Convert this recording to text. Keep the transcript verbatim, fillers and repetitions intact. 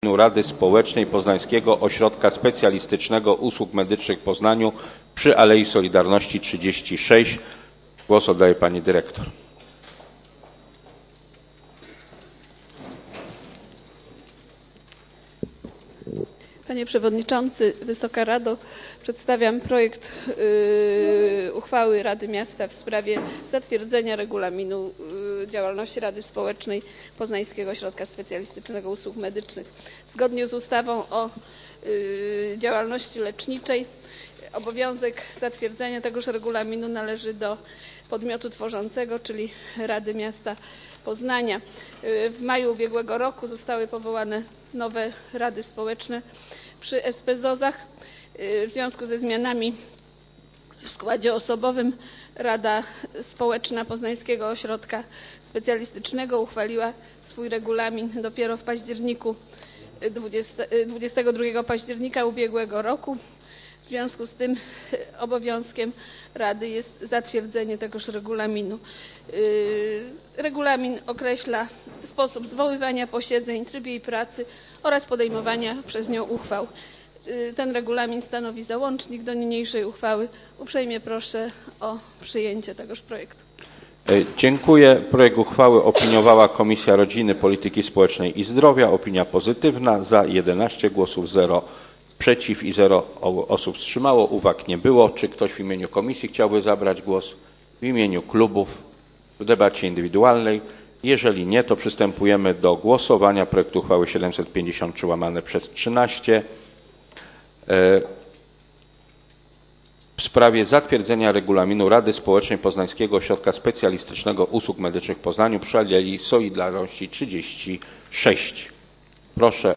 regulaminu Rady Społecznej Poznańskiego Ośrodka Specjalistycznego Usług Medycznych w Poznaniu przy Alei Solidarności trzydzieści sześć. Głos oddaję pani dyrektor. Panie Przewodniczący, Wysoka Rado, przedstawiam projekt yy, uchwały Rady Miasta w sprawie zatwierdzenia regulaminu yy, działalności Rady Społecznej Poznańskiego Ośrodka Specjalistycznego Usług Medycznych. Zgodnie z ustawą o yy, działalności leczniczej obowiązek zatwierdzenia tegoż regulaminu należy do podmiotu tworzącego, czyli Rady Miasta Poznania. W maju ubiegłego roku zostały powołane nowe rady społeczne przy S P ZOZ-ach. W związku ze zmianami w składzie osobowym Rada Społeczna Poznańskiego Ośrodka Specjalistycznego uchwaliła swój regulamin dopiero w październiku, dwudziestego drugiego października ubiegłego roku. W związku z tym obowiązkiem Rady jest zatwierdzenie tegoż regulaminu. Regulamin określa sposób zwoływania posiedzeń, tryb jej pracy oraz podejmowania przez nią uchwał. Ten regulamin stanowi załącznik do niniejszej uchwały. Uprzejmie proszę o przyjęcie tegoż projektu. Dziękuję. Projekt uchwały opiniowała Komisja Rodziny, Polityki Społecznej i Zdrowia. Opinia pozytywna. Za jedenaście głosów, zero przeciw i zero osób wstrzymało. Uwag nie było. Czy ktoś w imieniu komisji chciałby zabrać głos? W imieniu klubów w debacie indywidualnej? Jeżeli nie, to przystępujemy do głosowania projektu uchwały siedemset pięćdziesiąt trzy łamane przez trzynaście w sprawie zatwierdzenia regulaminu Rady Społecznej Poznańskiego Ośrodka Specjalistycznego Usług Medycznych w Poznaniu przy Alei Solidarności trzydzieści sześć. Proszę